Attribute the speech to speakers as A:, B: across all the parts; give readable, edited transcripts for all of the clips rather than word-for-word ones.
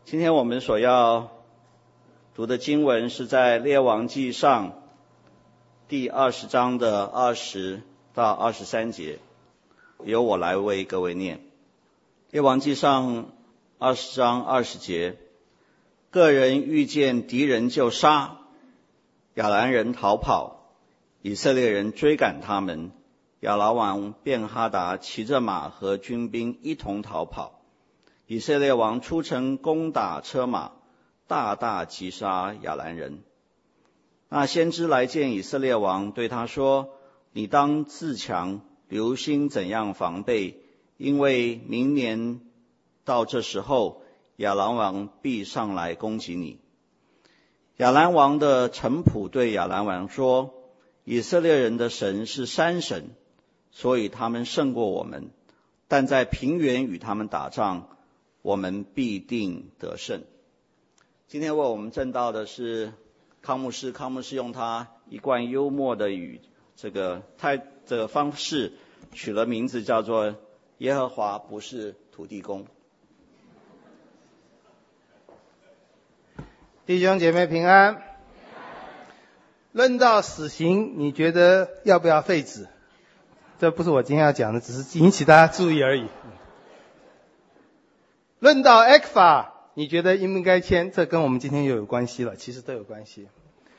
A: 今天我们所要读的经文是在列王纪上第20章的20到23节，由我来为各位念。列王纪上20章20节，个人遇见敌人就杀，亚兰人逃跑，以色列人追赶他们，亚兰王便哈达骑着马和军兵一同逃跑。以色列王出城攻打车马，大大击杀亚兰人。那先知来见以色列王，对他说：你当自强，留心怎样防备，因为明年到这时候，亚兰王必上来攻击你。亚兰王的臣仆对亚兰王说：以色列人的神是山神，所以他们胜过我们，但在平原与他们打仗，我们必定得胜。今天为我们证道的是康牧师，康牧师用他一贯幽默的这个方式取了名字，叫做耶和华不是土地公。
B: 弟兄姐妹平安。论到死刑，你觉得要不要废止？这不是我今天要讲的，只是引起大家注意而已。论到 ECFA， 你觉得应不应该签？这跟我们今天又有关系了，其实都有关系。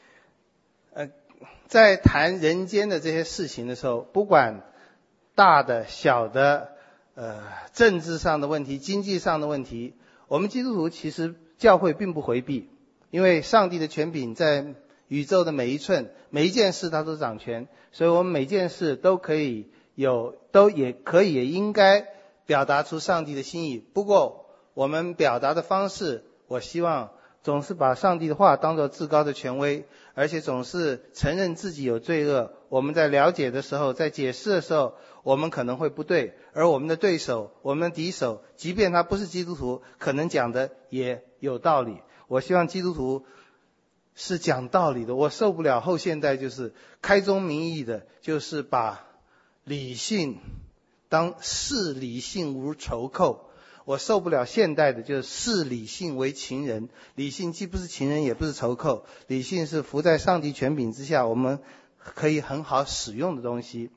B: 在谈人间的这些事情的时候，不管大的小的政治上的问题、经济上的问题，我们基督徒其实教会并不回避，因为上帝的权柄在宇宙的每一寸、每一件事他都掌权，所以我们每件事都可以也应该表达出上帝的心意。不过我们表达的方式，我希望总是把上帝的话当作至高的权威，而且总是承认自己有罪恶。我们在了解的时候，在解释的时候，我们可能会不对，而我们的对手、我们的敌手，即便他不是基督徒，可能讲的也有道理。我希望基督徒是讲道理的。我受不了后现代就是开宗明义的，就是把理性当视理性如仇寇。我受不了现代的就是视理性为情人，理性既不是情人也不是仇寇，理性是服在上帝权柄之下，我们可以很好使用的东西。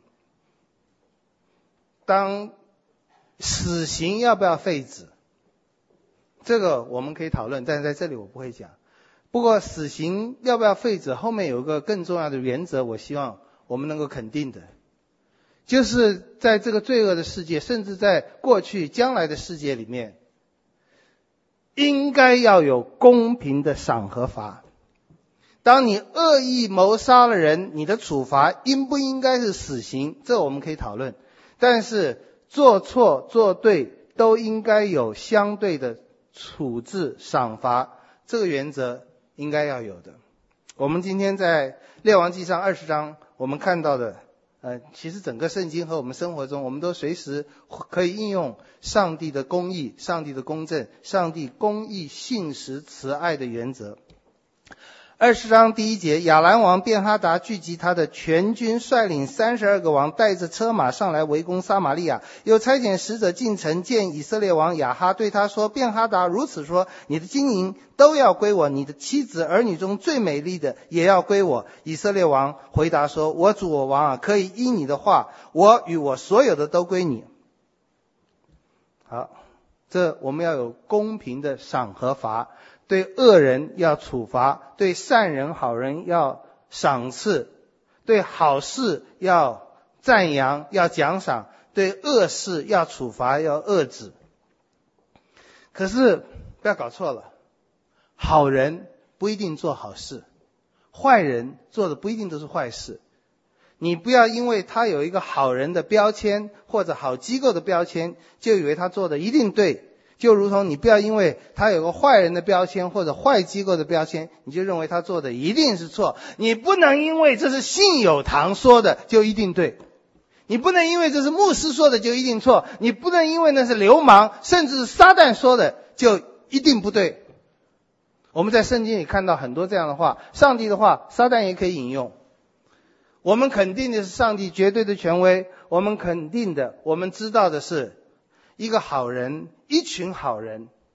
B: 当死刑要不要废止，这个我们可以讨论，但是在这里我不会讲。不过死刑要不要废止，后面有一个更重要的原则，我希望我们能够肯定的，就是在这个罪恶的世界，甚至在过去将来的世界里面，应该要有公平的赏和罚。当你恶意谋杀了人，你的处罚应不应该是死刑，这我们可以讨论。但是做错做对都应该有相对的处置赏罚，这个原则应该要有的。我们今天在列王纪上20章我们看到的其实整个圣经和我们生活中，我们都随时可以应用上帝的公义、上帝的公正、上帝公义、信实、慈爱的原则。20章第1节，亚兰王便哈达聚集他的全军，率领32个王，带着车马上来围攻撒玛利亚。又差遣使者进城见以色列王亚哈，对他说：便哈达如此说，你的金银都要归我，你的妻子儿女中最美丽的也要归我。以色列王回答说：我主我王啊，可以依你的话，我与我所有的都归你。好，这我们要有公平的赏和罚，对恶人要处罚，对善人好人要赏赐，对好事要赞扬要奖赏，对恶事要处罚要遏止。可是不要搞错了，好人不一定做好事，坏人做的不一定都是坏事。你不要因为他有一个好人的标签或者好机构的标签，就以为他做的一定对。就如同你不要因为他有个坏人的标签或者坏机构的标签，你就认为他做的一定是错。你不能因为这是信友堂说的就一定对，你不能因为这是牧师说的就一定错，你不能因为那是流氓甚至是撒旦说的就一定不对。我们在圣经里看到很多这样的话，上帝的话撒旦也可以引用。我们肯定的是上帝绝对的权威，我们知道的是一个好人，一群好人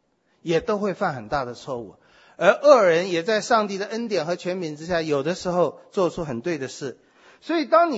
B: 也都会犯很大的错误。而恶人也在上帝的恩典和权柄之下，有的时候做出很对的事。所以当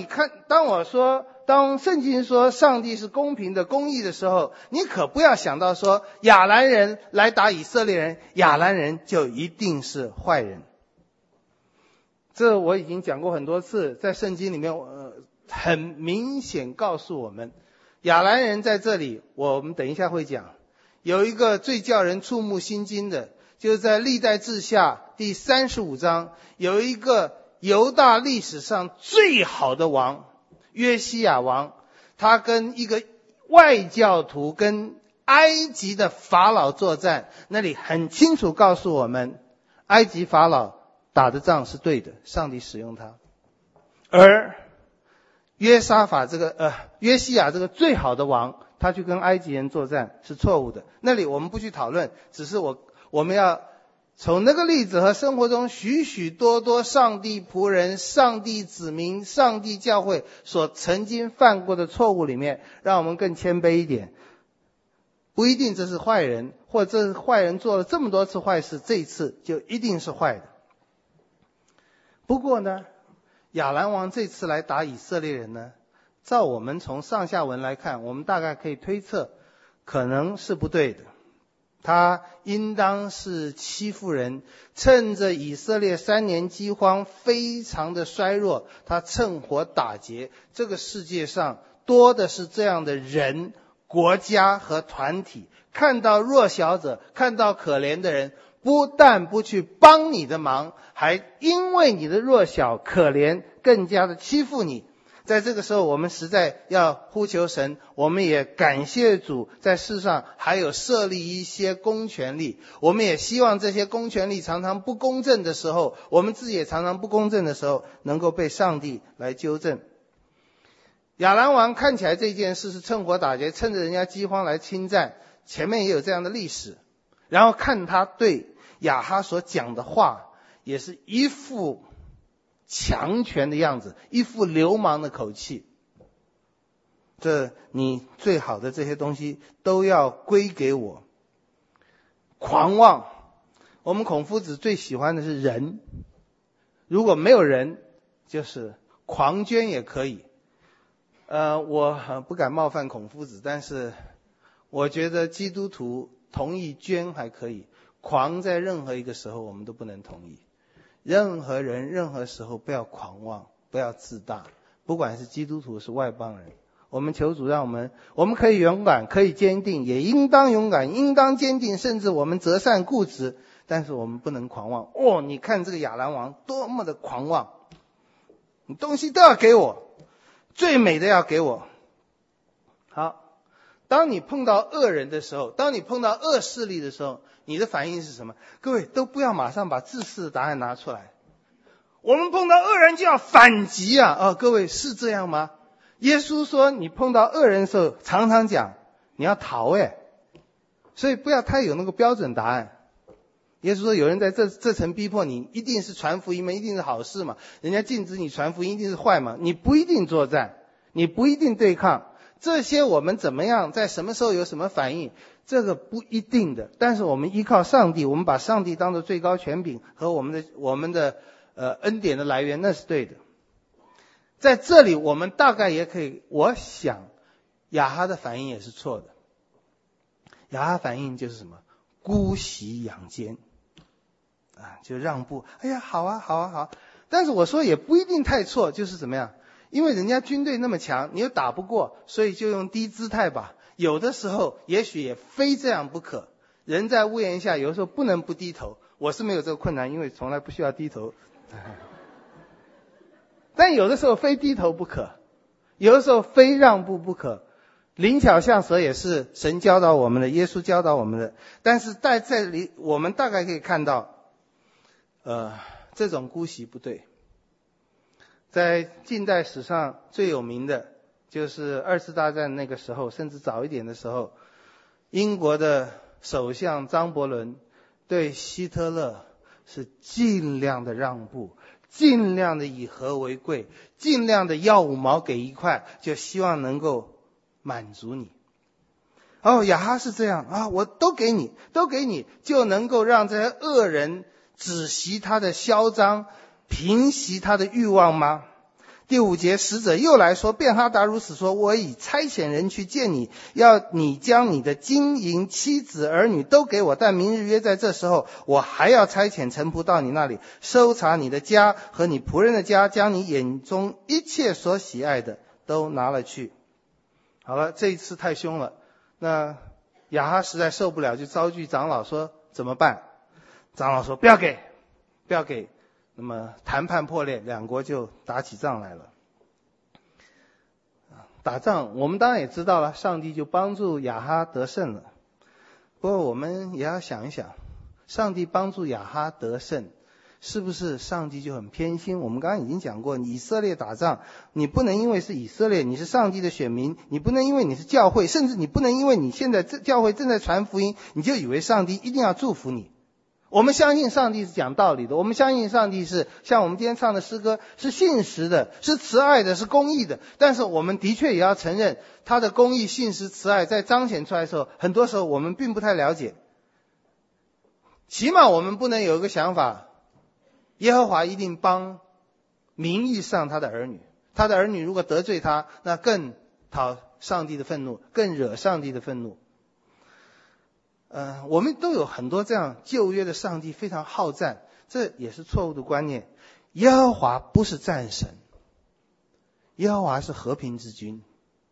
B: 圣经说上帝是公平的、公义的时候，你可不要想到说亚兰人来打以色列人，亚兰人就一定是坏人。这我已经讲过很多次，在圣经里面很明显告诉我们，亚兰人在这里，我们等一下会讲，有一个最叫人触目心惊的，就是在历代志下第35章，有一个犹大历史上最好的王约西亚王，他跟一个外教徒跟埃及的法老作战，那里很清楚告诉我们，埃及法老打的仗是对的，上帝使用他。而约西亚这个最好的王，他去跟埃及人作战是错误的。那里我们不去讨论，只是我们要从那个例子和生活中许许多多上帝仆人、上帝子民、上帝教会所曾经犯过的错误里面，让我们更谦卑一点。不一定这是坏人，或者这是坏人做了这么多次坏事，这一次就一定是坏的。不过呢，亚兰王这次来打以色列人呢，照我们从上下文来看，我们大概可以推测，可能是不对的。他应当是欺负人，趁着以色列3年饥荒非常的衰弱，他趁火打劫。这个世界上多的是这样的人、国家和团体，看到弱小者，看到可怜的人，不但不去帮你的忙，还因为你的弱小可怜更加的欺负你。在这个时候，我们实在要呼求神，我们也感谢主，在世上还有设立一些公权力。我们也希望这些公权力常常不公正的时候，我们自己也常常不公正的时候，能够被上帝来纠正。亚兰王看起来这件事是趁火打劫，趁着人家饥荒来侵占，前面也有这样的历史。然后看他对亚哈所讲的话，也是一副强权的样子，一副流氓的口气。这你最好的这些东西都要归给我。狂妄，我们孔夫子最喜欢的是人，如果没有人，就是狂捐也可以。我不敢冒犯孔夫子，但是我觉得基督徒同意捐还可以，狂在任何一个时候我们都不能同意。任何人任何时候不要狂妄，不要自大，不管是基督徒是外邦人。我们求主让我们可以勇敢，可以坚定，也应当勇敢，应当坚定，甚至我们择善固执，但是我们不能狂妄。你看这个亚兰王多么的狂妄，你东西都要给我，最美的要给我。好，当你碰到恶人的时候，当你碰到恶势力的时候，你的反应是什么？各位都不要马上把自私的答案拿出来。我们碰到恶人就要反击啊！各位是这样吗？耶稣说你碰到恶人的时候，常常讲你要逃所以不要太有那个标准答案。耶稣说有人在这层逼迫你，一定是传福音嘛，一定是好事嘛，人家禁止你传福音一定是坏嘛，你不一定作战，你不一定对抗，这些我们怎么样，在什么时候有什么反应，这个不一定的。但是我们依靠上帝，我们把上帝当作最高权柄和我们的恩典的来源，那是对的。在这里我们大概也可以，我想亚哈的反应也是错的。亚哈反应就是什么？姑息养奸就让步，哎呀好啊好啊好啊。但是我说也不一定太错，就是怎么样，因为人家军队那么强，你又打不过，所以就用低姿态吧。有的时候也许也非这样不可，人在屋檐下有的时候不能不低头。我是没有这个困难，因为从来不需要低头但有的时候非低头不可，有的时候非让步不可。灵巧像蛇也是神教导我们的，耶稣教导我们的。但是在这里我们大概可以看到这种姑息不对。在近代史上最有名的就是2次大战那个时候，甚至早一点的时候，英国的首相张伯伦对希特勒是尽量的让步，尽量的以和为贵，尽量的要5毛给1块，就希望能够满足你。 哦，亚哈是这样啊，我都给你，就能够让这些恶人止息他的嚣张，平息他的欲望吗？第5节，使者又来说，便哈达如此说，我已差遣人去见你，要你将你的金银妻子儿女都给我，但明日约在这时候，我还要差遣臣仆到你那里，搜查你的家和你仆人的家，将你眼中一切所喜爱的都拿了去。好了，这一次太凶了，那亚哈实在受不了，就召集长老说怎么办？长老说不要给。那么谈判破裂，两国就打起仗来了。打仗我们当然也知道了，上帝就帮助亚哈得胜了。不过我们也要想一想，上帝帮助亚哈得胜，是不是上帝就很偏心？我们刚刚已经讲过，以色列打仗，你不能因为是以色列，你是上帝的选民，你不能因为你是教会，甚至你不能因为你现在教会正在传福音，你就以为上帝一定要祝福你。我们相信上帝是讲道理的，我们相信上帝是像我们今天唱的诗歌，是信实的，是慈爱的，是公义的。但是我们的确也要承认，他的公义、信实、慈爱在彰显出来的时候，很多时候我们并不太了解。起码我们不能有一个想法，耶和华一定帮名义上他的儿女，他的儿女如果得罪他，那更讨上帝的愤怒，更惹上帝的愤怒。我们都有很多这样旧约的上帝非常好战，这也是错误的观念。耶和华不是战神，耶和华是和平之君。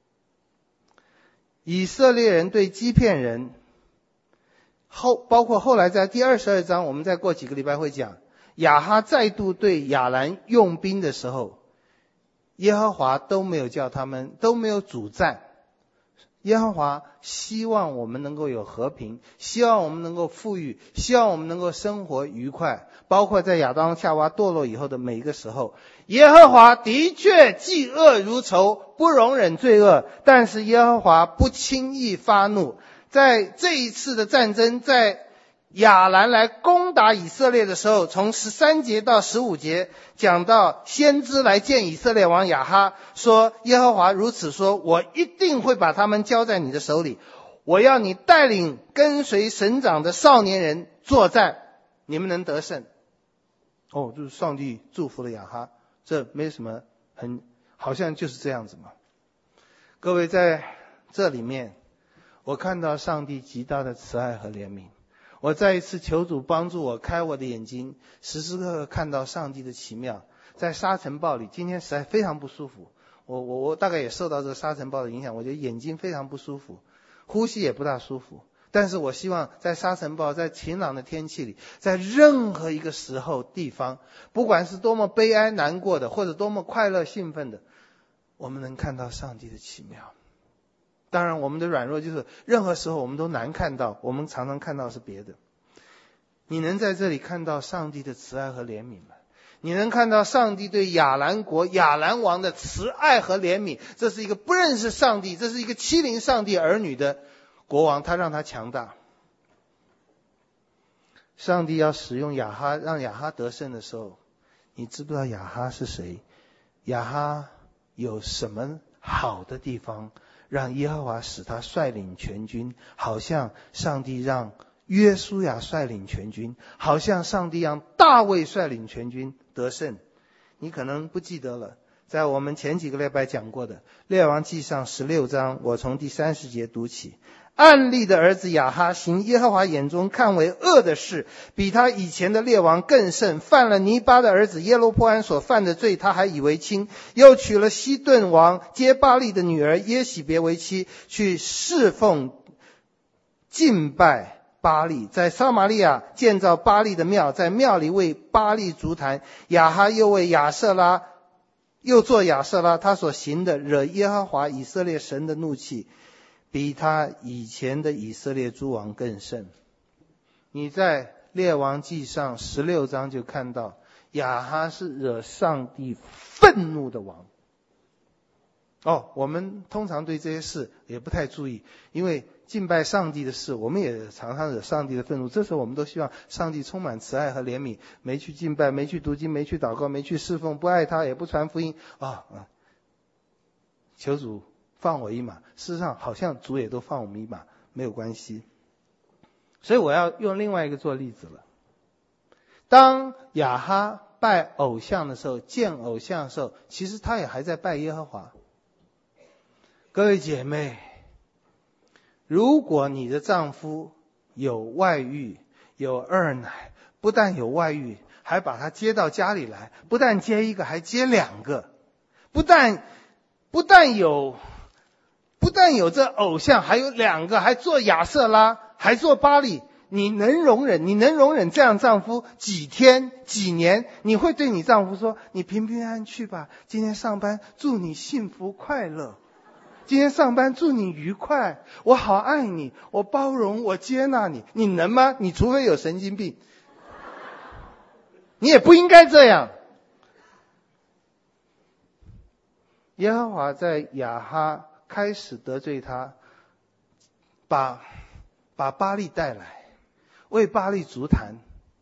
B: 以色列人对基遍人，包括后来在第22章，我们再过几个礼拜会讲，亚哈再度对亚兰用兵的时候，耶和华都没有叫他们，都没有主战。耶和华希望我们能够有和平，希望我们能够富裕，希望我们能够生活愉快，包括在亚当夏娃堕落以后的每一个时候。耶和华的确嫉恶如仇，不容忍罪恶，但是耶和华不轻易发怒。在这一次的战争，在亚兰来攻打以色列的时候，从13节到15节讲到先知来见以色列王亚哈，说耶和华如此说，我一定会把他们交在你的手里，我要你带领跟随神长的少年人作战，你们能得胜。就是上帝祝福了亚哈，这没什么，好像就是这样子嘛。各位，在这里面我看到上帝极大的慈爱和怜悯，我再一次求主帮助我开我的眼睛，时时刻刻看到上帝的奇妙。在沙尘暴里，今天实在非常不舒服，我大概也受到这个沙尘暴的影响，我觉得眼睛非常不舒服，呼吸也不大舒服。但是我希望在沙尘暴，在晴朗的天气里，在任何一个时候地方，不管是多么悲哀难过的，或者多么快乐兴奋的，我们能看到上帝的奇妙。当然我们的软弱就是任何时候我们都难看到，我们常常看到是别的。你能在这里看到上帝的慈爱和怜悯吗？你能看到上帝对亚兰国亚兰王的慈爱和怜悯？这是一个不认识上帝，这是一个欺凌上帝儿女的国王，他让他强大。上帝要使用亚哈，让亚哈得胜的时候，你知不知道亚哈是谁？亚哈有什么好的地方让耶和华使他率领全军，好像上帝让约书亚率领全军，好像上帝让大卫率领全军得胜。你可能不记得了，在我们前几个礼拜讲过的列王纪上16章，我从第30节读起。暗利的儿子亚哈行耶和华眼中看为恶的事，比他以前的列王更甚，犯了尼巴的儿子耶罗波安所犯的罪，他还以为轻，又娶了西顿王接巴利的女儿耶喜别为妻，去侍奉敬拜巴利，在撒玛利亚建造巴利的庙，在庙里为巴利筑坛。亚哈又为亚舍拉，又做亚舍拉，他所行的惹耶和华以色列神的怒气，比他以前的以色列诸王更甚。你在列王纪上16章就看到亚哈是惹上帝愤怒的王。我们通常对这些事也不太注意，因为敬拜上帝的事我们也常常惹上帝的愤怒，这时候我们都希望上帝充满慈爱和怜悯，没去敬拜，没去读经，没去祷告，没去侍奉，不爱他，也不传福音。求主放我一马。事实上好像主也都放我们一马， 没有关系。所以我要用另外一个做例子了。当亚哈拜偶像的时候，见偶像的时候，其实他也还在拜耶和华。各位姐妹，如果你的丈夫有外遇，有二奶，不但有外遇，还把他接到家里来，不但接一个，还接两个，不但有这偶像，还有两个，还做亚瑟拉，还做巴力，你能容忍这样丈夫几天几年？你会对你丈夫说，你平平安安去吧，今天上班祝你幸福快乐，今天上班祝你愉快，我好爱你，我包容，我接纳你，你能吗？你除非有神经病，你也不应该这样。耶和华在亚哈开始得罪他，把巴力带来，为巴力筑坛，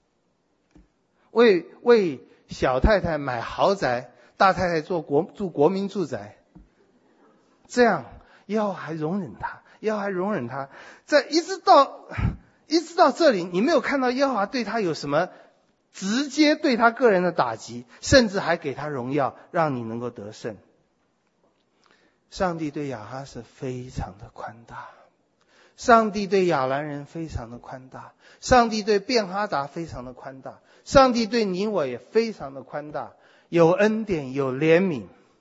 B: 为小太太买豪宅，大太太住国民住宅，这样耶和华还容忍他，一直到这里，你没有看到耶和华对他有什么直接对他个人的打击，甚至还给他荣耀，让你能够得胜。上帝对亚哈是非常的宽大，上帝对亚兰人非常的宽大，上帝对便哈达非常的宽大，上帝对你我也非常的宽大，有恩典，有怜悯。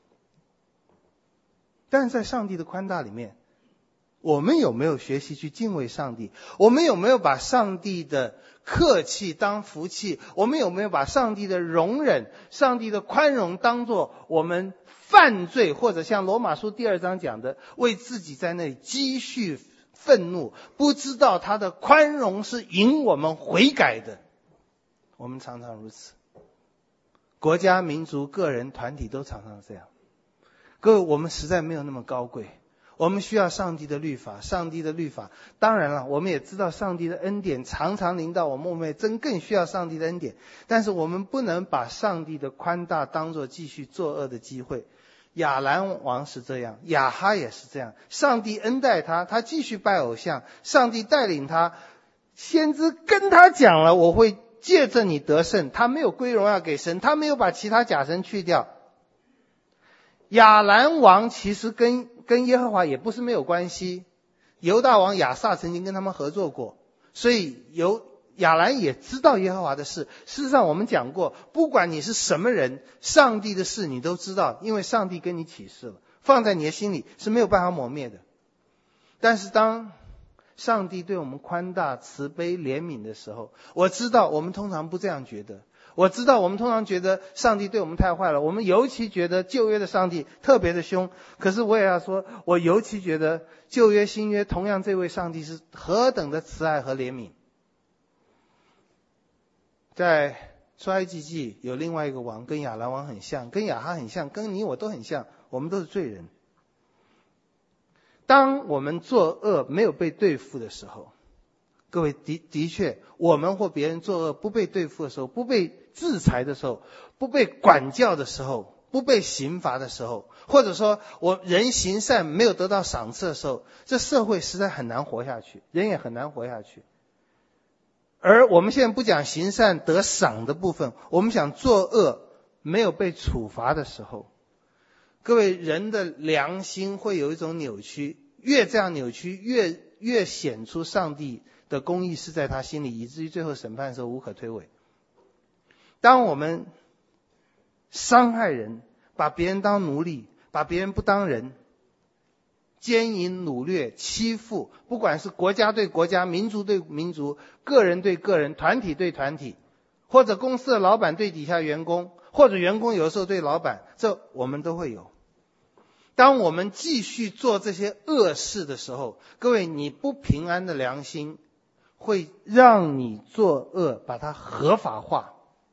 B: 但是在上帝的宽大里面，我们有没有学习去敬畏上帝？我们有没有把上帝的客气当福气？我们有没有把上帝的容忍、上帝的宽容当作我们犯罪，或者像罗马书第2章讲的，为自己在那里积蓄愤怒，不知道他的宽容是引我们悔改的？我们常常如此，国家、民族、个人、团体都常常这样。各位，我们实在没有那么高贵，我们需要上帝的律法。上帝的律法，当然了，我们也知道上帝的恩典常常临到我们更需要上帝的恩典。但是我们不能把上帝的宽大当作继续作恶的机会。亚兰王是这样，亚哈也是这样。上帝恩待他，他继续拜偶像，上帝带领他，先知跟他讲了，我会借着你得胜。他没有归荣耀给神，他没有把其他假神去掉。亚兰王其实跟耶和华也不是没有关系，犹大王亚撒曾经跟他们合作过，所以亚兰也知道耶和华的事。事实上我们讲过，不管你是什么人，上帝的事你都知道，因为上帝跟你启示了，放在你的心里是没有办法抹灭的。但是当上帝对我们宽大、慈悲、怜悯的时候，我知道我们通常不这样觉得。我知道我们通常觉得上帝对我们太坏了，我们尤其觉得旧约的上帝特别的凶。可是我也要说，我尤其觉得旧约新约同样这位上帝是何等的慈爱和怜悯。在出埃及记有另外一个王跟亚兰王很像，跟亚哈很像，跟你我都很像，我们都是罪人。当我们作恶没有被对付的时候，各位的确，我们或别人作恶不被对付的时候，不被制裁的时候，不被管教的时候，不被刑罚的时候，或者说我人行善没有得到赏赐的时候，这社会实在很难活下去，人也很难活下去。而我们现在不讲行善得赏的部分，我们讲作恶没有被处罚的时候，各位，人的良心会有一种扭曲，越这样扭曲，越显出上帝的公义是在他心里，以至于最后审判的时候无可推诿。当我们伤害人，把别人当奴隶，把别人不当人，奸淫掳掠欺负，不管是国家对国家，民族对民族，个人对个人，团体对团体，或者公司的老板对底下员工，或者员工有时候对老板，这我们都会有。当我们继续做这些恶事的时候，各位，你不平安的良心会让你作恶，把它合法化。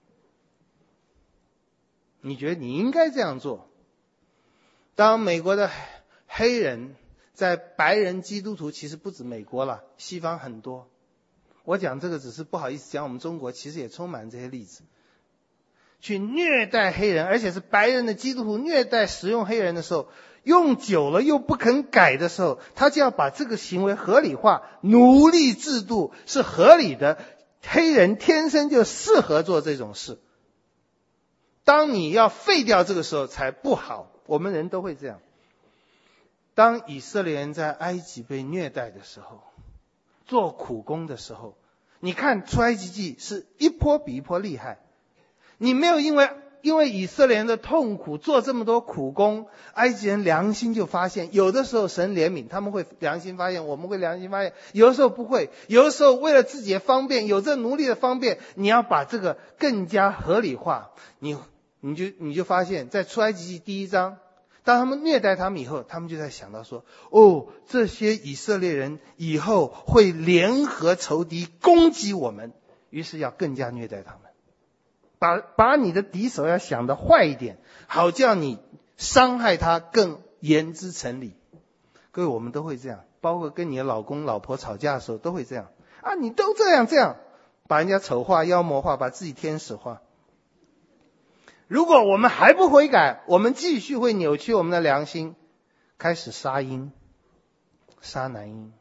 B: 你觉得你应该这样做。当美国的黑人在白人基督徒，其实不止美国了，西方很多。我讲这个只是不好意思讲我们中国，其实也充满这些例子。 去虐待黑人，而且是白人的基督徒虐待使用黑人的时候，用久了又不肯改的时候，他就要把这个行为合理化。奴隶制度是合理的，黑人天生就适合做这种事。当你要废掉这个时候才不好，我们人都会这样。当以色列人在埃及被虐待的时候，做苦工的时候，你看出埃及记是一波比一波厉害。你没有因为以色列人的痛苦做这么多苦工，埃及人良心就发现，有的时候神怜悯，他们会良心发现，我们会良心发现，有的时候不会，有的时候为了自己的方便，有这奴隶的方便，你要把这个更加合理化，你就发现，在出埃及记1章，当他们虐待他们以后，他们就在想到说，这些以色列人以后会联合仇敌攻击我们，于是要更加虐待他们。把你的敌手要想得坏一点，好叫你伤害他更言之成理。各位，我们都会这样，包括跟你的老公老婆吵架的时候都会这样啊，你都这样，把人家丑化妖魔化，把自己天使化。如果我们还不悔改，我们继续会扭曲我们的良心，开始杀婴杀男婴。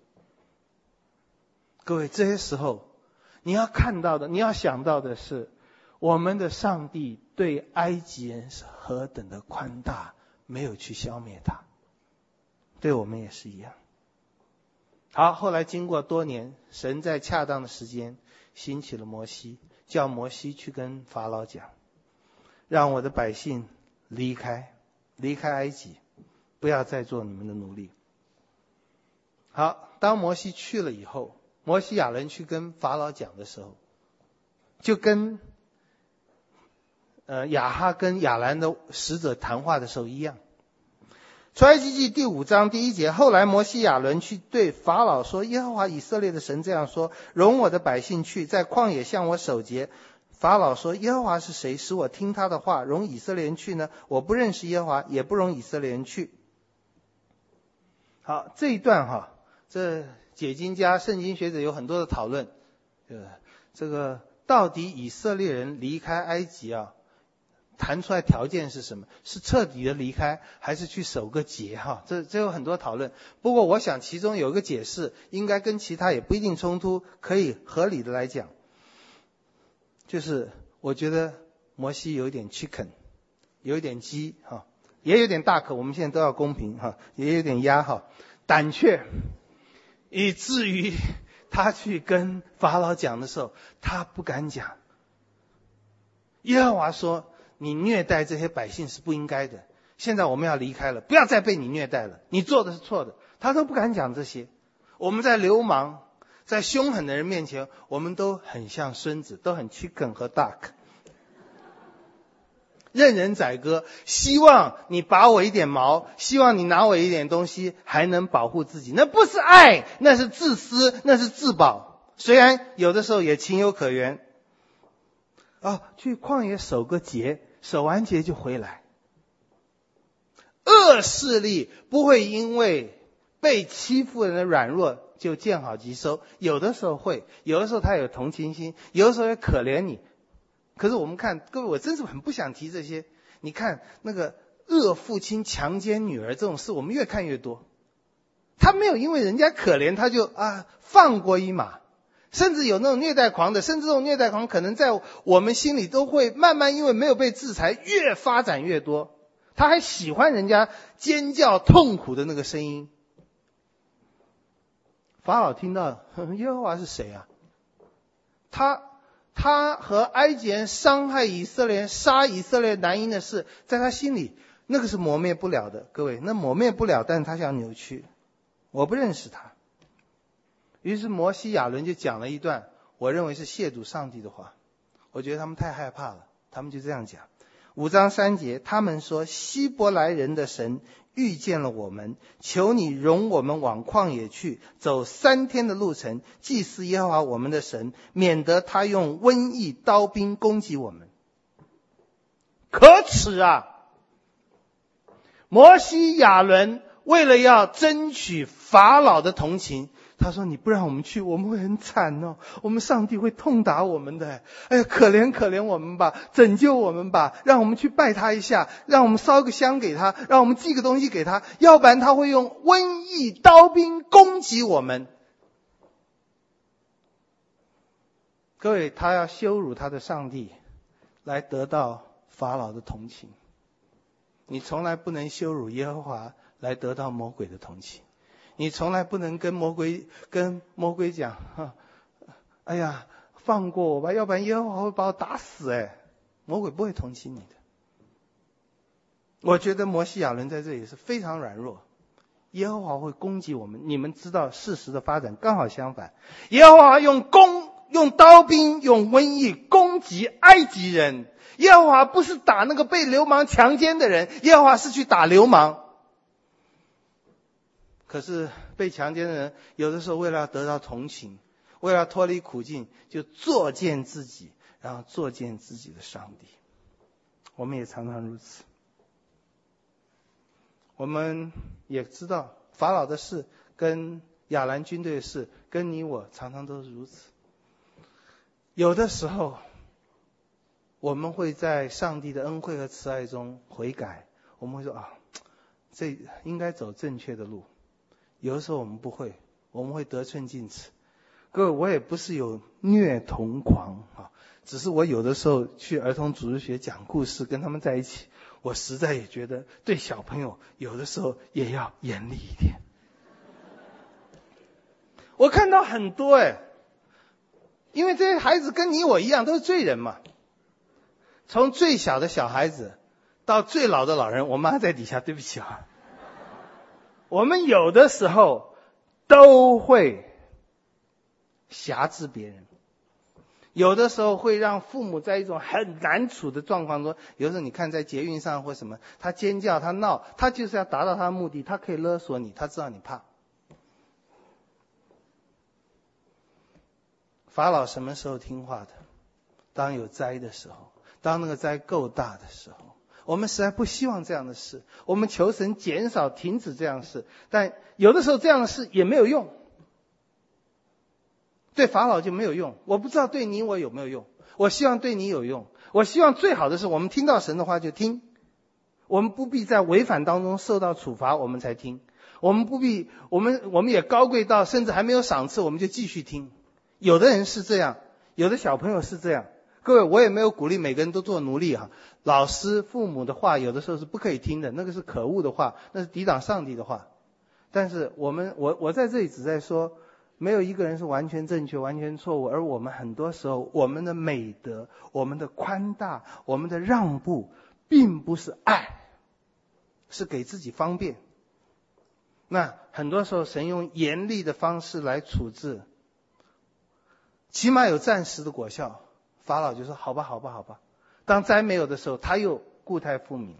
B: 各位，这些时候你要看到的，你要想到的是，我们的上帝对埃及人是何等的宽大，没有去消灭他，对我们也是一样。好，后来经过多年，神在恰当的时间兴起了摩西，叫摩西去跟法老讲，让我的百姓离开埃及，不要再做你们的奴隶。好，当摩西去了以后，摩西亚伦去跟法老讲的时候，就跟亚哈跟亚兰的使者谈话的时候一样。出埃及记第5章第1节，后来摩西亚伦去对法老说，耶和华以色列的神这样说，容我的百姓去，在旷野向我守节。法老说，耶和华是谁，使我听他的话，容以色列人去呢？我不认识耶和华，也不容以色列人去。好，这一段这解经家圣经学者有很多的讨论，这个到底以色列人离开埃及谈出来条件是什么？是彻底的离开，还是去守个节这有很多讨论。不过我想其中有一个解释应该跟其他也不一定冲突，可以合理的来讲，就是我觉得摩西有点 chicken， 有点鸡也有点大可，我们现在都要公平也有点鸭胆怯，以至于他去跟法老讲的时候，他不敢讲。耶和华说，你虐待这些百姓是不应该的，现在我们要离开了，不要再被你虐待了，你做的是错的。他都不敢讲这些。我们在流氓在凶狠的人面前，我们都很像孙子，都很 chicken 和 duck， 任人宰割，希望你拔我一点毛，希望你拿我一点东西，还能保护自己。那不是爱，那是自私，那是自保，虽然有的时候也情有可原。去旷野守个节，守完节就回来。恶势力不会因为被欺负人的软弱就见好即收，有的时候会，有的时候他有同情心，有的时候也可怜你。可是我们看，各位，我真是很不想提这些。你看那个恶父亲强奸女儿这种事，我们越看越多。他没有因为人家可怜他就放过一马。甚至有那种虐待狂的，甚至这种虐待狂可能在我们心里都会慢慢因为没有被制裁越发展越多。他还喜欢人家尖叫痛苦的那个声音。法老听到耶和华是谁啊？他和埃及人伤害以色列人、杀以色列男婴的事，在他心里那个是磨灭不了的。各位，那磨灭不了，但是他想扭曲。我不认识他。于是摩西亚伦就讲了一段我认为是亵渎上帝的话。我觉得他们太害怕了，他们就这样讲。5章3节，他们说，希伯来人的神遇见了我们，求你容我们往旷野去，走3天的路程，祭祀耶和华我们的神，免得他用瘟疫刀兵攻击我们。可耻啊！摩西亚伦为了要争取法老的同情， 他说你不让我们去，我们会很惨哦，我们上帝会痛打我们的。哎呀，可怜可怜我们吧，拯救我们吧，让我们去拜他一下，让我们烧个香给他，让我们寄个东西给他，要不然他会用瘟疫刀兵攻击我们。各位，他要羞辱他的上帝来得到法老的同情。你从来不能羞辱耶和华来得到魔鬼的同情。你从来不能跟魔鬼讲哎呀，放过我吧，要不然耶和华会把我打死。魔鬼不会同情你的。我觉得摩西亚伦在这里是非常软弱，耶和华会攻击我们。你们知道事实的发展刚好相反，耶和华用刀兵用瘟疫攻击埃及人。耶和华不是打那个被流氓强奸的人，耶和华是去打流氓。可是被强奸的人有的时候为了要得到同情，为了要脱离苦境，就作践自己，然后作践自己的上帝。我们也常常如此。我们也知道法老的事跟亚兰军队的事跟你我常常都是如此。有的时候我们会在上帝的恩惠和慈爱中悔改，我们会说这应该走正确的路。有的时候我们不会，我们会得寸进尺。各位，我也不是有虐童狂只是我有的时候去儿童组织学讲故事，跟他们在一起，我实在也觉得对小朋友有的时候也要严厉一点。我看到很多因为这些孩子跟你我一样都是罪人嘛，从最小的小孩子到最老的老人，我妈在底下，对不起我们有的时候都会辖制别人，有的时候会让父母在一种很难处的状况中。有时候你看在捷运上或什么，他尖叫他闹，他就是要达到他的目的，他可以勒索你，他知道你怕。法老什么时候听话的？当有灾的时候，当那个灾够大的时候。我们实在不希望这样的事，我们求神减少停止这样的事，但有的时候这样的事也没有用。对法老就没有用，我不知道对你我有没有用。我希望对你有用，我希望最好的是我们听到神的话就听，我们不必在违反当中受到处罚我们才听，我们不必我们也高贵到甚至还没有赏赐我们就继续听。有的人是这样，有的小朋友是这样。各位，我也没有鼓励每个人都做奴隶老师父母的话有的时候是不可以听的，那个是可恶的话，那是抵挡上帝的话。但是我在这里只在说，没有一个人是完全正确完全错误，而我们很多时候我们的美德，我们的宽大，我们的让步并不是爱，是给自己方便。那很多时候神用严厉的方式来处置，起码有暂时的果效。法老就说好吧好吧好吧，当灾没有的时候他又故态复萌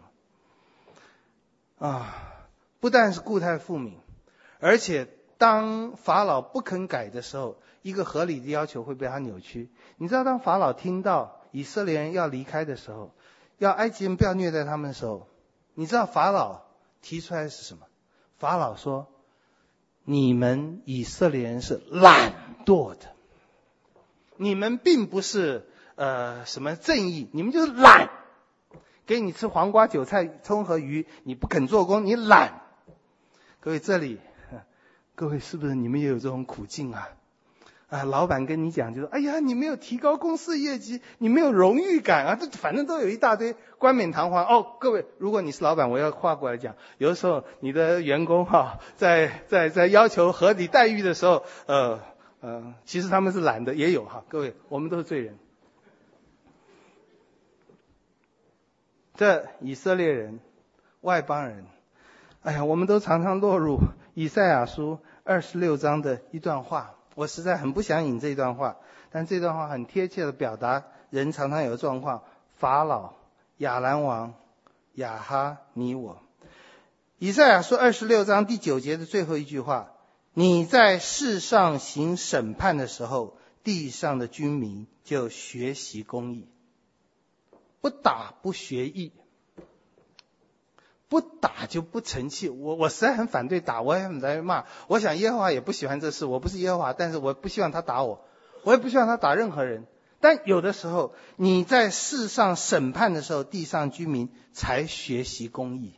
B: 不但是故态复萌，而且当法老不肯改的时候，一个合理的要求会被他扭曲。你知道当法老听到以色列人要离开的时候，要埃及人不要虐待他们的时候，你知道法老提出来的是什么？法老说你们以色列人是懒惰的，你们并不是什么正义，你们就是懒，给你吃黄瓜韭菜葱和鱼，你不肯做工，你懒。各位这里，各位是不是你们也有这种苦境老板跟你讲就是哎呀你没有提高公司业绩，你没有荣誉感这反正都有一大堆冠冕堂皇各位，如果你是老板，我要跨过来讲，有的时候你的员工在要求合理待遇的时候其实他们是懒的，也有各位，我们都是罪人。这以色列人外邦人，我们都常常落入以赛亚书26章的一段话。我实在很不想引这段话，但这段话很贴切的表达人常常有的状况。法老、亚兰王、亚哈尼我。以赛亚书26章第9节的最后一句话，你在世上行审判的时候，地上的居民就学习公义。不打不学义， 不打就不成器。我实在很反对打，我也很在骂。我想耶和华也不喜欢这事，我不是耶和华，但是我不希望他打我，我也不希望他打任何人。但有的时候你在世上审判的时候，地上居民才学习公义。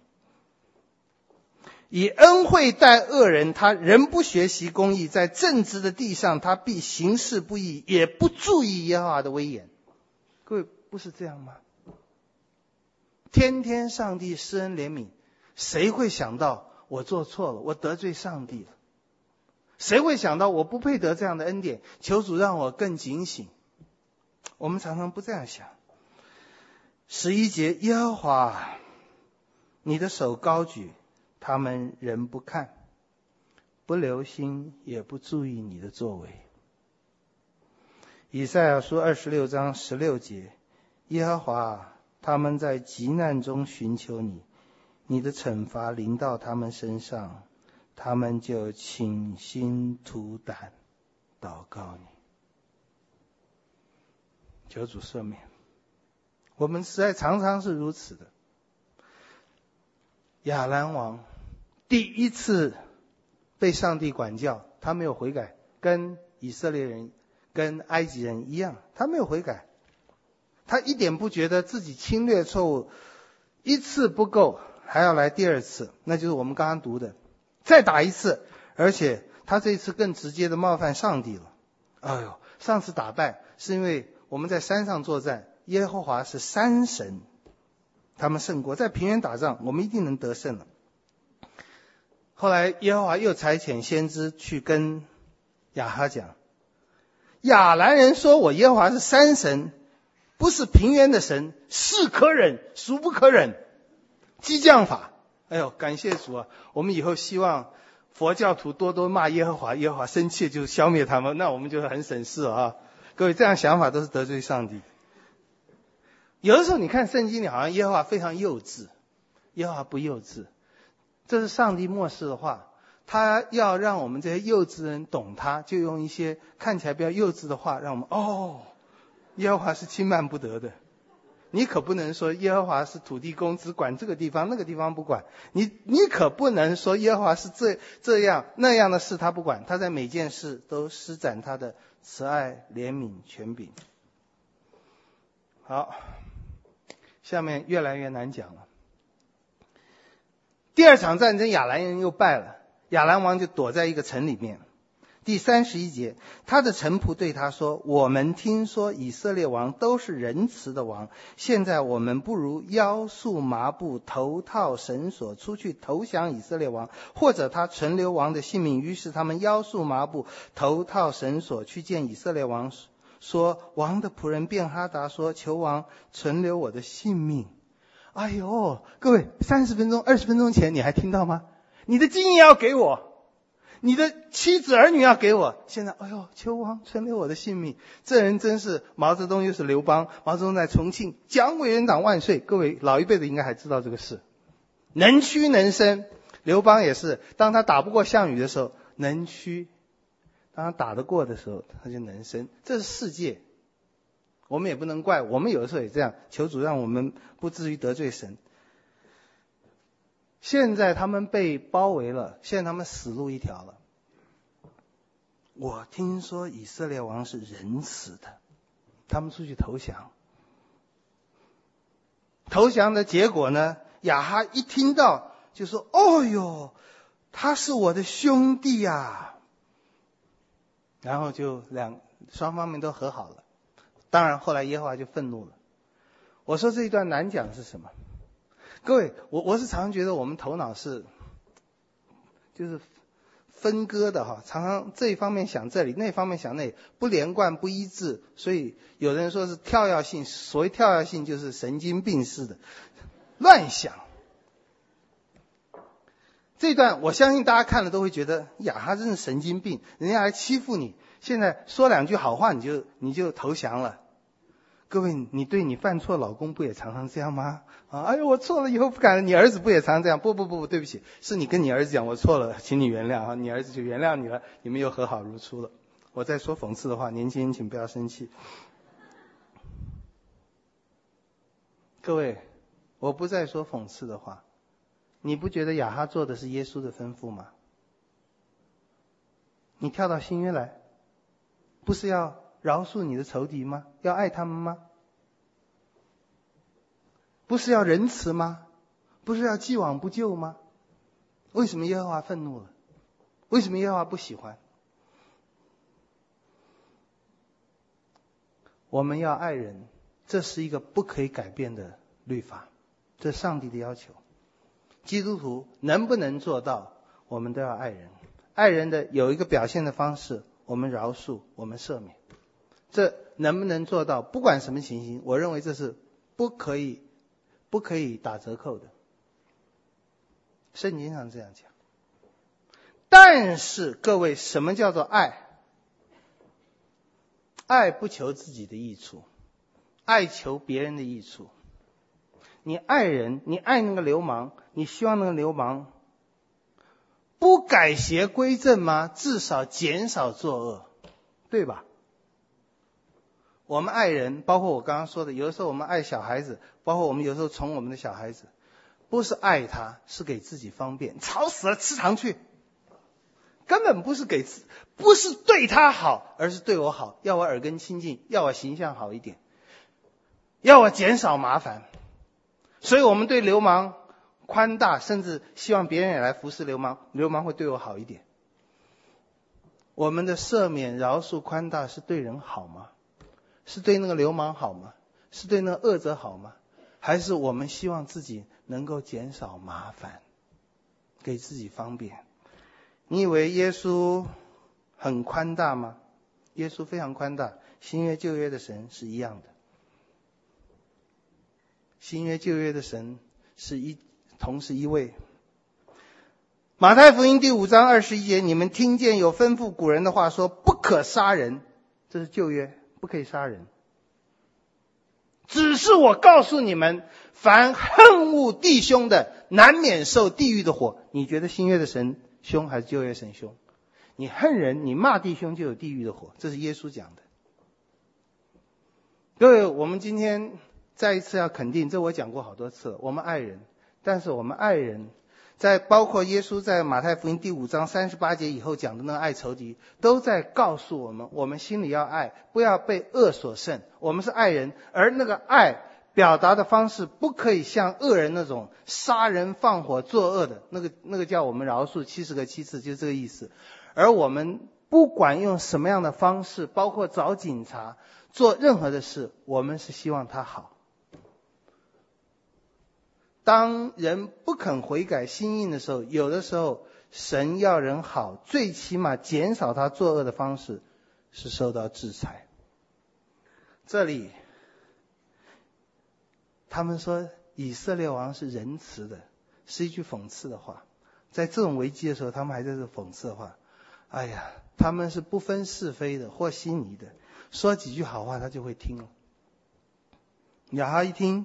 B: 以恩惠待恶人，他仍不学习公义，在正直的地上他必行事不义，也不注意耶和华的威严。各位，不是这样吗？天天上帝施恩怜悯，谁会想到我做错了，我得罪上帝了？谁会想到我不配得这样的恩典？求主让我更警醒。我们常常不这样想。11节，耶和华，你的手高举，他们仍不看，不留心，也不注意你的作为。以赛亚书26章16节，耶和华，他们在急难中寻求你，你的惩罚临到他们身上，他们就倾心吐胆祷告你。求主赦免。我们实在常常是如此的。亚兰王第一次被上帝管教，他没有悔改，跟以色列人跟埃及人一样，他没有悔改，他一点不觉得自己侵略错误，一次不够，还要来第二次，那就是我们刚刚读的，再打一次，而且他这一次更直接的冒犯上帝了。哎呦，上次打败是因为我们在山上作战，耶和华是山神，他们胜过，在平原打仗我们一定能得胜了。后来耶和华又差遣先知去跟亚哈讲，亚兰人说我耶和华是山神，不是平原的神，是可忍孰不可忍，激将法。哎呦，感谢主啊，我们以后希望佛教徒多多骂耶和华，耶和华生气就消灭他们，那我们就很省事啊。各位，这样想法都是得罪上帝。有的时候你看圣经里好像耶和华非常幼稚，耶和华不幼稚，这是上帝默示的话，他要让我们这些幼稚人懂他，就用一些看起来比较幼稚的话，让我们耶和华是轻慢不得的。你可不能说耶和华是土地公，只管这个地方那个地方不管，你可不能说耶和华是这样那样的事他不管，他在每件事都施展他的慈爱怜悯权柄。好，下面越来越难讲了。第二场战争亚兰人又败了，亚兰王就躲在一个城里面。第31节，他的臣仆对他说，我们听说以色列王都是仁慈的王，现在我们不如腰束麻布，头套绳索，出去投降以色列王，或者他存留王的性命。于是他们腰束麻布，头套绳索，去见以色列王，说，王的仆人便哈达说，求王存留我的性命。哎呦，各位，30分钟20分钟前你还听到吗？你的金银要给我，你的妻子儿女要给我，现在哎呦，求王存留我的性命。这人真是毛泽东又是刘邦，毛泽东在重庆，蒋委员长万岁。各位老一辈的应该还知道这个事，能屈能伸。刘邦也是，当他打不过项羽的时候能屈，当他打得过的时候他就能伸。这是世界，我们也不能怪，我们有的时候也这样，求主让我们不至于得罪神。现在他们被包围了，现在他们死路一条了。我听说以色列王是仁慈的，他们出去投降。投降的结果呢，亚哈一听到就说，哦哟，他是我的兄弟啊，然后就双方面都和好了。当然后来耶和华就愤怒了。我说这一段难讲是什么？各位，我是常觉得我们头脑是就是分割的哈，常常这一方面想这里，那方面想那里，不连贯不一致，所以有人说是跳跃性，所谓跳跃性就是神经病似的乱想。这段我相信大家看了都会觉得亚哈真是神经病，人家来欺负你，现在说两句好话你就投降了。各位，你对你犯错老公不也常常这样吗？哎呦，我错了，以后不敢了。你儿子不也常常这样？不，对不起，是你跟你儿子讲我错了，请你原谅啊，你儿子就原谅你了，你们又和好如初了。我在说讽刺的话，年轻人请不要生气。各位，我不再说讽刺的话， 你不觉得亚哈做的是耶稣的吩咐吗？你跳到新约来，不是要饶恕你的仇敌吗？要爱他们吗？不是要仁慈吗？不是要既往不咎吗？为什么耶和华愤怒了？为什么耶和华不喜欢？我们要爱人，这是一个不可以改变的律法，这是上帝的要求。基督徒能不能做到，我们都要爱人。爱人的有一个表现的方式，我们饶恕，我们赦免。这能不能做到，不管什么情形，我认为这是不可以打折扣的。圣经上这样讲。但是各位，什么叫做爱？爱不求自己的益处，爱求别人的益处。你爱人，你爱那个流氓，你希望那个流氓不改邪归正吗？至少减少作恶，对吧？我们爱人，包括我刚刚说的，有的时候我们爱小孩子，包括我们有时候宠我们的小孩子，不是爱他，是给自己方便，吵死了吃糖去，根本不是对他好，而是对我好，要我耳根清净，要我形象好一点，要我减少麻烦。所以我们对流氓宽大，甚至希望别人也来服侍流氓，流氓会对我好一点。我们的赦免、饶恕、宽大是对人好吗？是对那个流氓好吗？是对那个恶者好吗？还是我们希望自己能够减少麻烦，给自己方便？你以为耶稣很宽大吗？耶稣非常宽大，新约旧约的神是一样的。新约旧约的神是同是一位。马太福音第5章21节，你们听见有吩咐古人的话说，不可杀人，这是旧约，不可以杀人。只是我告诉你们，凡恨恶弟兄的，难免受地狱的火。你觉得新约的神凶还是旧约神凶？你恨人，你骂弟兄就有地狱的火，这是耶稣讲的。各位，我们今天再一次要肯定，这我讲过好多次了，我们爱人，但是我们爱人在包括耶稣在马太福音第5章38节以后讲的那个爱仇敌，都在告诉我们，我们心里要爱，不要被恶所胜。我们是爱人，而那个爱表达的方式不可以像恶人那种杀人放火作恶的，那个叫我们饶恕70个7次，就是这个意思。而我们不管用什么样的方式，包括找警察做任何的事，我们是希望他好。当人不肯悔改心硬的时候，有的时候神要人好，最起码减少他作恶的方式是受到制裁。这里他们说以色列王是仁慈的，是一句讽刺的话。在这种危机的时候，他们还在这讽刺的话。哎呀，他们是不分是非的，和稀泥的，说几句好话他就会听了。亚哈一听，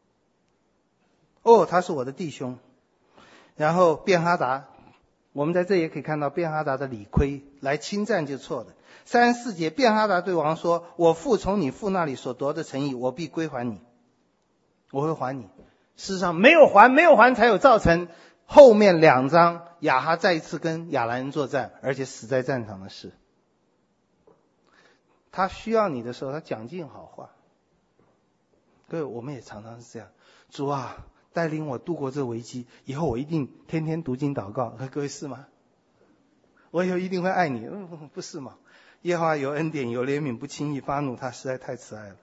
B: 哦，他是我的弟兄。然后便哈达，我们在这也可以看到便哈达的理亏，来侵占就错了。34节，便哈达对王说，我父从你父那里所夺的城邑，我必归还你，我会还你。事实上没有还才有造成后面2章亚哈再一次跟亚兰人作战，而且死在战场的事。他需要你的时候，他讲尽好话。各位，我们也常常是这样，主啊，带领我度过这危机，以后我一定天天读经祷告。各位是吗？我以后一定会爱你。不是吗？耶和华有恩典有怜悯，不轻易发怒，他实在太慈爱了。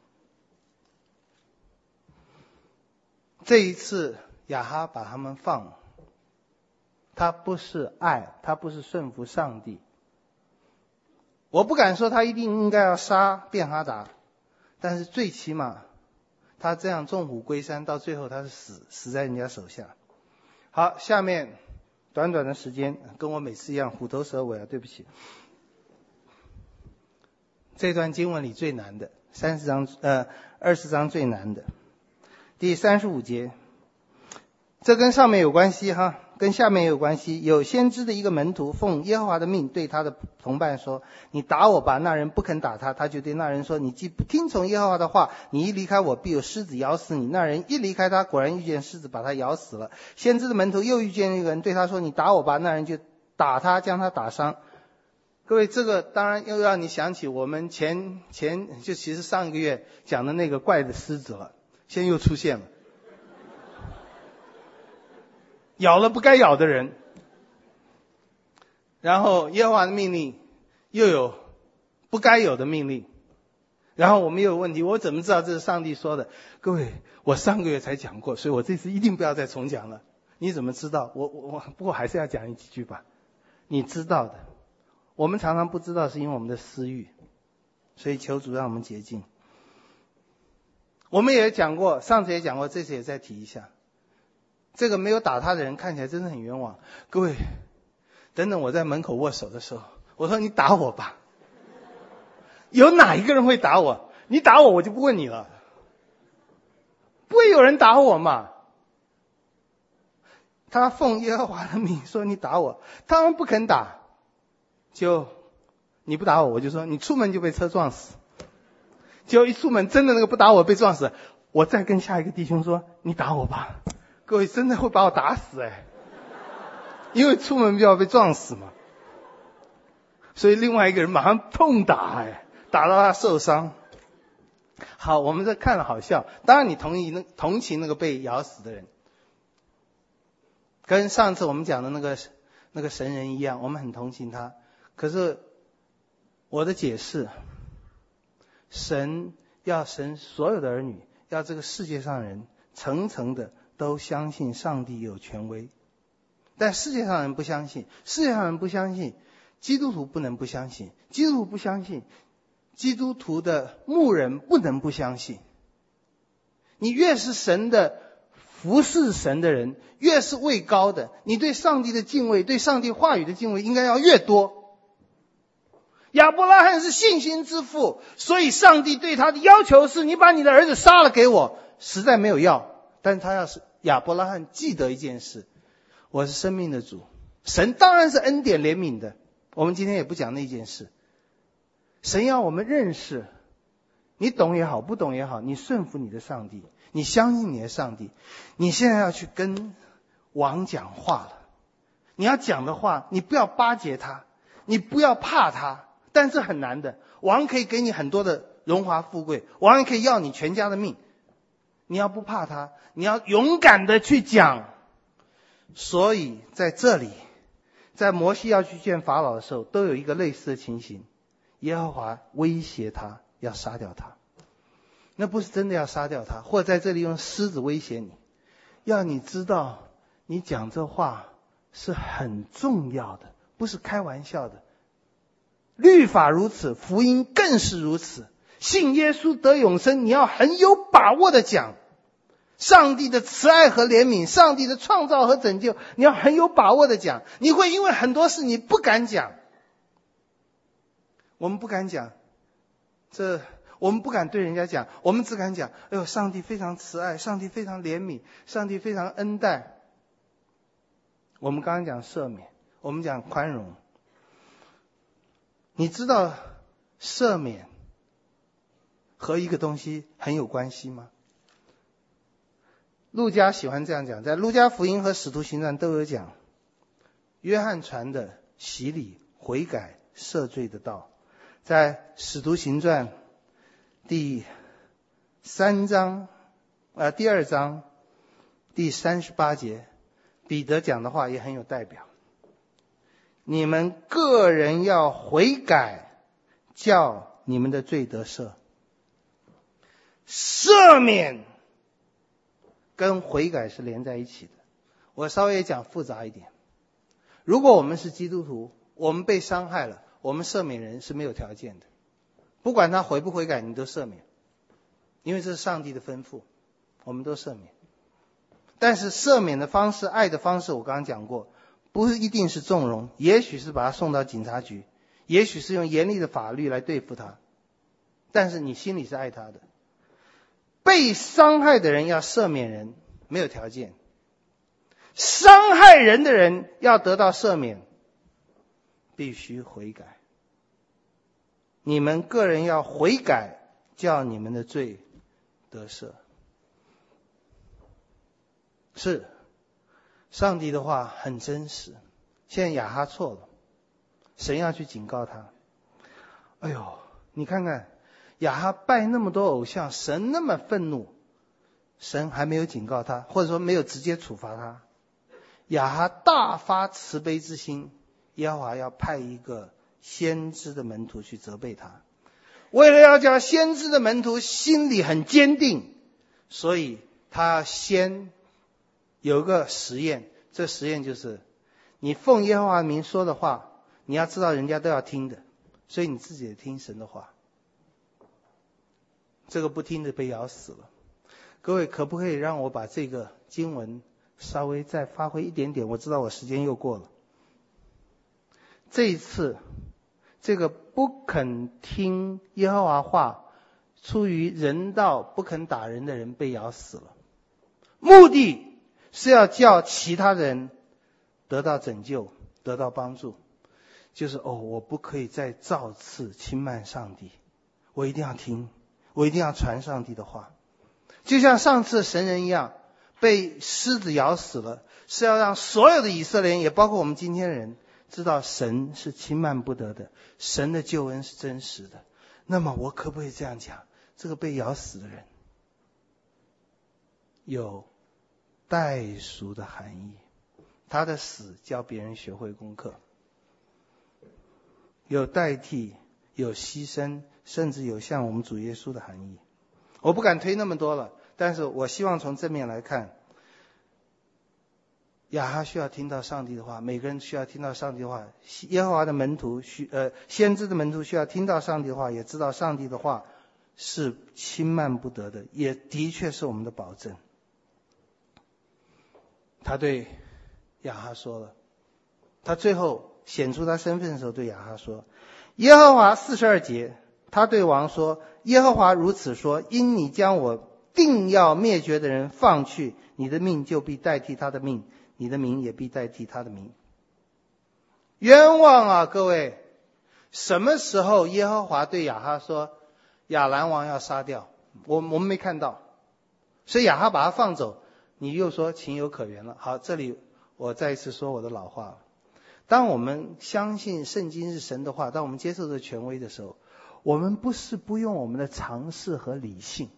B: 这一次亚哈把他们放了，他不是爱，他不是顺服上帝。我不敢说他一定应该要杀便哈达，但是最起码他这样纵虎归山，到最后他是死在人家手下。好，下面短短的时间，跟我每次一样虎头蛇尾啊，对不起。这段经文里最难的20章最难的第35节，这跟上面有关系哈。 跟下面也有关系。有先知的一个门徒奉耶和华的命对他的同伴说，你打我吧。那人不肯打他，他就对那人说，你既不听从耶和华的话，你一离开我，必有狮子咬死你。那人一离开他，果然遇见狮子，把他咬死了。先知的门徒又遇见一个人，对他说，你打我吧。那人就打他，将他打伤。各位，这个当然又让你想起我们就其实上一个月讲的那个怪的狮子了，现在又出现了，咬了不该咬的人。然后耶和华的命令又有不该有的命令，然后我们又有问题，我怎么知道这是上帝说的？各位，我上个月才讲过，所以我这次一定不要再重讲了。你怎么知道？不过还是要讲几句吧。你知道的，我们常常不知道，是因为我们的私欲，所以求主让我们洁净。我们也讲过，上次也讲过，这次也再提一下。这个没有打他的人看起来真的很冤枉。各位，等等我在门口握手的时候，我说你打我吧。有哪一个人会打我？你打我，我就不问你了。不会有人打我嘛？他奉耶和华的命说你打我，他们不肯打，就你不打我，我就说你出门就被车撞死。结果一出门，真的那个不打我被撞死，我再跟下一个弟兄说你打我吧。各位真的会把我打死因为出门就要被撞死嘛。所以另外一个人马上痛打打到他受伤。好，我们这看了好笑，当然你同情那个被咬死的人，跟上次我们讲的那个神人一样，我们很同情他。可是我的解释，神所有的儿女，要这个世界上人层层的都相信上帝有权威，但世界上人不相信，基督徒不能不相信，基督徒不相信，基督徒的牧人不能不相信。你越是神的服侍神的人，越是位高的，你对上帝的敬畏，对上帝话语的敬畏应该要越多。亚伯拉罕是信心之父，所以上帝对他的要求是，你把你的儿子杀了给我，实在没有要。但是他要是亚伯拉罕记得一件事，我是生命的主。神当然是恩典怜悯的，我们今天也不讲那件事。神要我们认识，你懂也好，不懂也好，你顺服你的上帝，你相信你的上帝。你现在要去跟王讲话了，你要讲的话，你不要巴结他，你不要怕他，但是很难的。王可以给你很多的荣华富贵，王也可以要你全家的命，你要不怕他，你要勇敢的去讲。所以在这里，在摩西要去见法老的时候，都有一个类似的情形，耶和华威胁他要杀掉他。那不是真的要杀掉他，或者在这里用狮子威胁你，要你知道你讲这话是很重要的，不是开玩笑的。律法如此，福音更是如此。信耶稣得永生，你要很有把握的讲上帝的慈爱和怜悯，上帝的创造和拯救，你要很有把握的讲。你会因为很多事你不敢讲，我们不敢讲，我们不敢对人家讲，我们只敢讲，哎呦，上帝非常慈爱，上帝非常怜悯，上帝非常恩待。我们刚刚讲赦免，我们讲宽容。你知道赦免和一个东西很有关系吗？路加喜欢这样讲，在路加福音和使徒行传都有讲，约翰传的洗礼、悔改、赦罪的道。在使徒行传第2章第38节，彼得讲的话也很有代表。你们个人要悔改，叫你们的罪得赦。赦免跟悔改是连在一起的。我稍微讲复杂一点。如果我们是基督徒，我们被伤害了，我们赦免人是没有条件的，不管他悔不悔改，你都赦免，因为这是上帝的吩咐，我们都赦免。但是赦免的方式，爱的方式，我刚刚讲过，不一定是纵容，也许是把他送到警察局，也许是用严厉的法律来对付他，但是你心里是爱他的。被伤害的人要赦免人，没有条件。 伤害人的人要得到赦免，必须悔改。你们个人要悔改，叫你们的罪得赦。是，上帝的话很真实。现在亚哈错了，神要去警告他。哎呦，你看看亚哈拜那么多偶像，神那么愤怒，神还没有警告他，或者说没有直接处罚他。亚哈大发慈悲之心，耶和华要派一个先知的门徒去责备他。为了要叫先知的门徒心里很坚定，所以他先有一个实验。这实验就是你奉耶和华名说的话，你要知道人家都要听的，所以你自己也听神的话。这个不听的被咬死了。各位可不可以让我把这个经文稍微再发挥一点点？我知道我时间又过了。这一次这个不肯听耶和华话，出于人道不肯打人的人被咬死了，目的是要叫其他人得到拯救，得到帮助。就是我不可以再造次轻慢上帝，我一定要听，我一定要传上帝的话。就像上次神人一样，被狮子咬死了，是要让所有的以色列人，也包括我们今天人，知道神是轻慢不得的，神的救恩是真实的。那么我可不可以这样讲，这个被咬死的人有代赎的含义，他的死教别人学会功课，有代替，有牺牲，甚至有像我们主耶稣的含义。我不敢推那么多了，但是我希望从正面来看，亚哈需要听到上帝的话，每个人需要听到上帝的话。耶和华的门徒先知的门徒需要听到上帝的话，也知道上帝的话是轻慢不得的，也的确是我们的保证。他对亚哈说了，他最后显出他身份的时候对亚哈说，耶和华42节，他对王说，耶和华如此说，因你将我定要灭绝的人放去，你的命就必代替他的命，你的名也必代替他的名。冤枉啊，各位！什么时候耶和华对亚哈说亚兰王要杀掉？我们没看到，所以亚哈把他放走，你又说情有可原了。好，这里我再一次说我的老话了。当我们相信圣经是神的话，当我们接受这权威的时候，我们不是不用我们的常识和理性。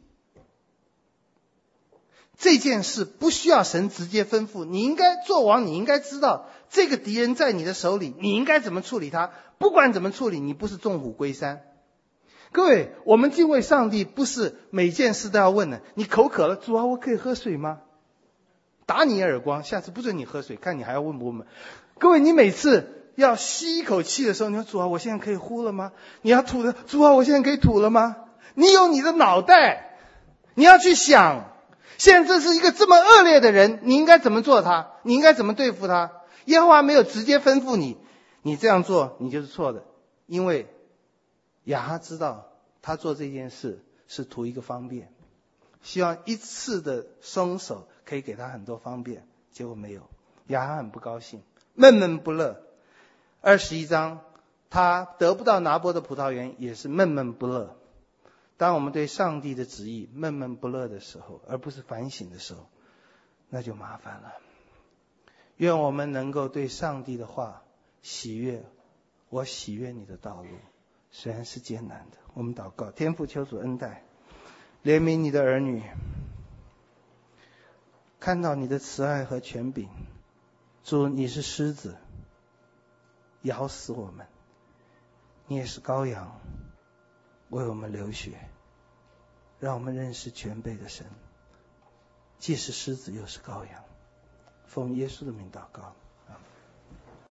B: 这件事不需要神直接吩咐，你应该做王，你应该知道这个敌人在你的手里，你应该怎么处理他。不管怎么处理，你不是纵虎归山。各位，我们敬畏上帝不是每件事都要问的。你口渴了，主啊，我可以喝水吗？打你一耳光，下次不准你喝水，看你还要问不问。各位，你每次要吸一口气的时候，你说主啊，我现在可以呼了吗？你要吐的，主啊，我现在可以吐了吗？你有你的脑袋，你要去想，现在这是一个这么恶劣的人，你应该怎么做他？你应该怎么对付他？耶和华没有直接吩咐你，你这样做你就是错的。因为亚哈知道他做这件事是图一个方便，希望一次的松手可以给他很多方便，结果没有。亚哈很不高兴，闷闷不乐。21章他得不到拿波的葡萄园，也是闷闷不乐。当我们对上帝的旨意闷闷不乐的时候，而不是反省的时候，那就麻烦了。愿我们能够对上帝的话喜悦，我喜悦你的道路，虽然是艰难的。我们祷告，天父求主恩待，怜悯你的儿女，看到你的慈爱和权柄。主，你是狮子，咬死我们；你也是羔羊，为我们流血，让我们认识全备的神，既是狮子又是羔羊。奉耶稣的名祷告。